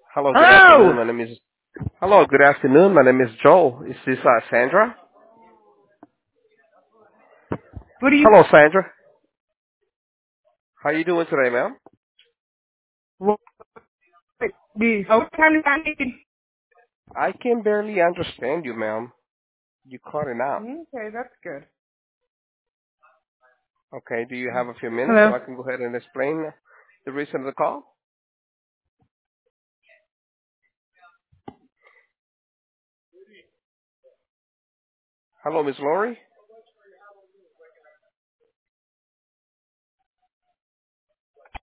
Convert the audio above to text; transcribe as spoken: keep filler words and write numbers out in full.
Hello, good afternoon. Hello. My name is Hello, good afternoon. My name is Joel. Is this uh, Sandra? What do you? Hello, Sandra. How you doing today, ma'am? What do you? Oh, what time is I need? I can barely understand you, ma'am. You cutting out. Okay, that's good. Okay, do you have a few minutes so Hello. I can go ahead and explain the reason of the call? Hello, Miss Lori.